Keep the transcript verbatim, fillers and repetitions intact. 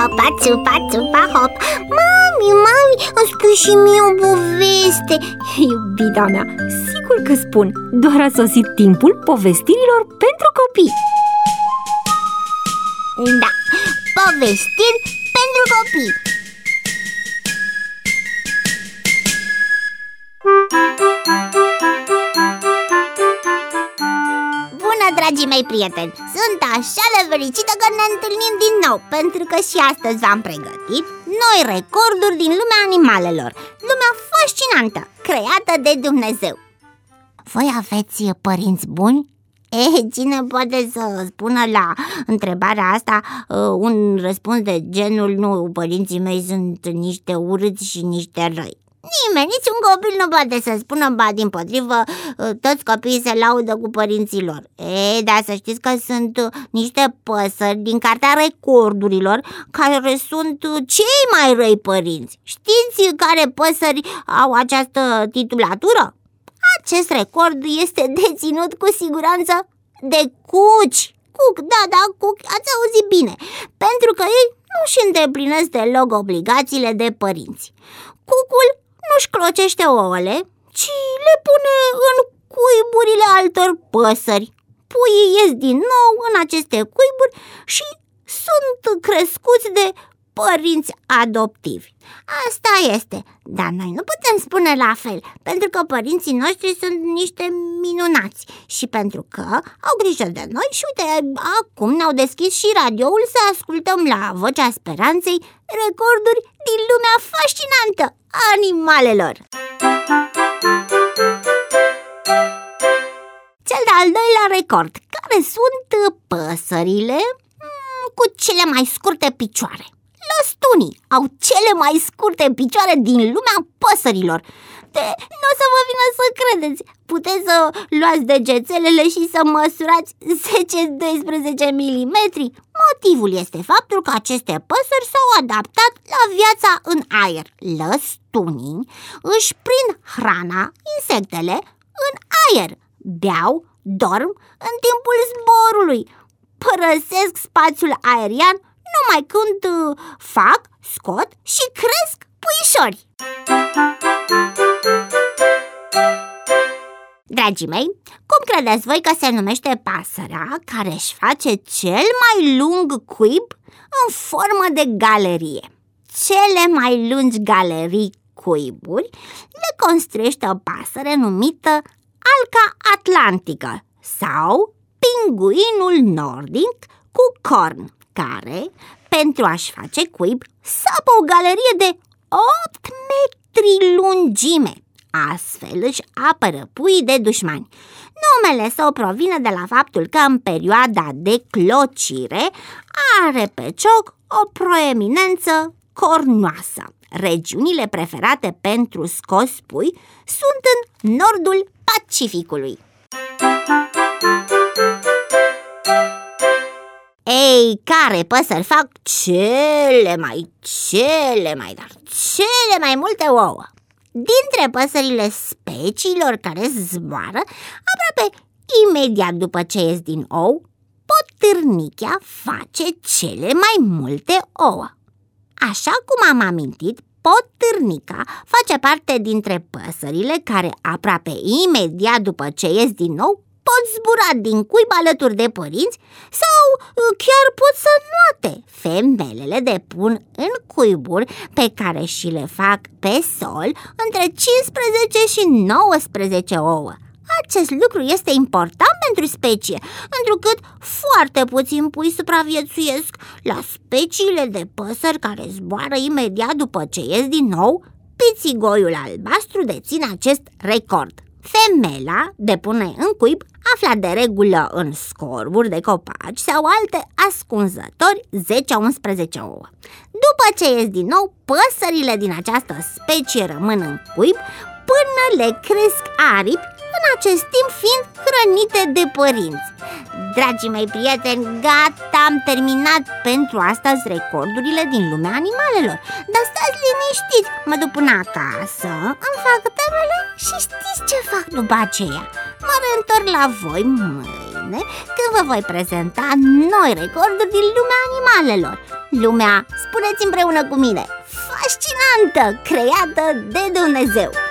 țupa, țupa, țupa, hop. Mami, mami, îmi spui și mie o poveste. Iubita mea, sigur că spun. Doar a sosit timpul povestirilor pentru copii. Da, povestiri pentru copii. Bună, dragii mei prieteni! Sunt așa de fericită că ne întâlnim din nou, pentru că și astăzi v-am pregătit noi recorduri din lumea animalelor. Lumea fascinantă, creată de Dumnezeu. Voi aveți părinți buni? E, cine poate să spună la întrebarea asta uh, un răspuns de genul: nu, părinții mei sunt niște urâți și niște răi? Nimeni, niciun copil nu poate să spună, ba dimpotrivă, uh, toți copiii se laudă cu părinții lor. E, dar să știți că sunt uh, niște păsări din cartea recordurilor care sunt uh, cei mai răi părinți. Știți care păsări au această titulatură? Acest record este deținut cu siguranță de cuci. Cuc, da, da, cuc, ați auzit bine. Pentru că ei nu-și îndeplinesc deloc obligațiile de părinți. Cucul nu-și clocește ouăle, ci le pune în cuiburile altor păsări. Puii ies din nou în aceste cuiburi și sunt crescuți de părinți adoptivi. Asta este, dar noi nu putem spune la fel, pentru că părinții noștri sunt niște minunați și pentru că au grijă de noi. Și uite, acum ne-au deschis și radioul să ascultăm la Vocea Speranței recorduri din lumea fascinantă a animalelor. Cel de-al doilea record: care sunt păsările cu cele mai scurte picioare? Lăstunii au cele mai scurte picioare din lumea păsărilor. De, nu o să vă vină să credeți. Puteți să luați degețelele și să măsurați zece doisprezece milimetri. Motivul este faptul că aceste păsări s-au adaptat la viața în aer. Lăstunii își prind hrana, insectele, în aer. Beau, dorm în timpul zborului. Părăsesc spațiul aerian numai când uh, fac, scot și cresc puișori. Dragii mei, cum credeți voi că se numește pasărea care își face cel mai lung cuib în formă de galerie? Cele mai lungi galerii cuiburi le construiește o pasăre numită alca atlantică sau pinguinul nordic cu corn, care, pentru a-și face cuib, sapă o galerie de opt metri lungime. Astfel își apără puii de dușmani. Numele său provine de la faptul că în perioada de clocire are pe cioc o proeminență cornoasă. Regiunile preferate pentru scos pui sunt în nordul Pacificului. Ei, care păsări fac cele mai, cele mai, dar cele mai multe ouă? Dintre păsările speciilor care zboară, aproape imediat după ce ies din ou, potârnichea face cele mai multe ouă. Așa cum am amintit, potârnica face parte dintre păsările care aproape imediat după ce ies din ou pot zbura din cuib alături de părinți sau chiar pot să nuate. Femelele depun în cuiburi pe care și le fac pe sol între cincisprezece și nouăsprezece ouă. Acest lucru este important pentru specie, întrucât foarte puțini pui supraviețuiesc. La speciile de păsări care zboară imediat după ce ies din ou, pițigoiul albastru deține acest record. Femela depune în cuib afla de regulă în scorburi de copaci sau alte ascunzători zece-unsprezece ouă. După ce ies din nou, păsările din această specie rămân în cuib până le cresc aripi, în acest timp fiind hrănite de părinți. Dragii mei prieteni, gata, am terminat pentru astăzi recordurile din lumea animalelor. Dar stați liniștiți, mă duc până acasă, îmi fac temele și știți ce fac după aceea? Mă reîntorc la voi mâine când vă voi prezenta noi recorduri din lumea animalelor. Lumea, spuneți împreună cu mine, fascinantă, creată de Dumnezeu.